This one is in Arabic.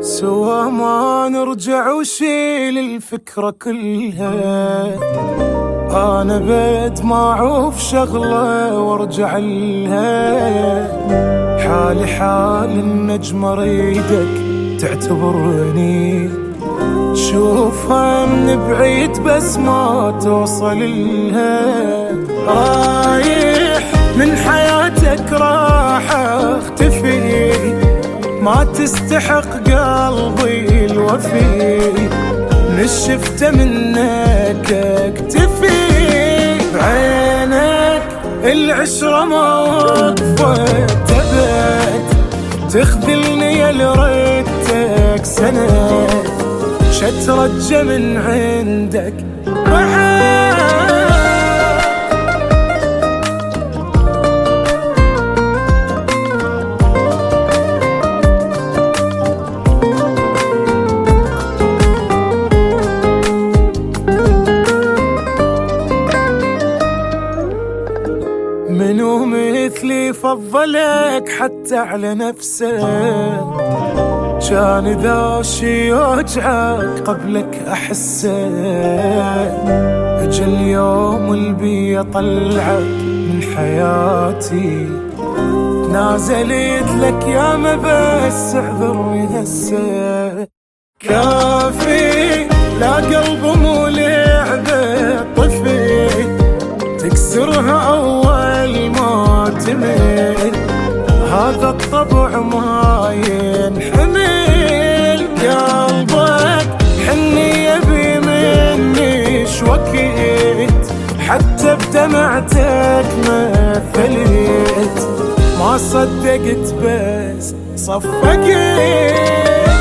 سوا ما نرجع وشيل الفكرة كلها. أنا بيت ما أعوف شغلة وارجع لها. حالي حال النجم أريدك تعتبرني، شوفها من بعيد بس ما توصل لها. رايح من حياتك راح اختفي، ما تستحق قلبي الوفي، نشفت منك اكتفي. بعينك العشرة ما وقفت تبت، تخذلني يا لريتك سنة، شترجى من عندك منو مثلي فضلك حتى على نفسك، كان ذا شي يوجعك قبلك أحسه. أجا اليوم البي طلعك من حياتي، نازلت لك يا ما بس اعذرني هسه. كافي لا قلب مو لعبة طفي، تكسرها أول ما تمل، هذا الطبع ما ينحمل. قلبك حني يبي مني شوكيت، حتى بدمعتك مثلت، ما صدقت بس صفقت.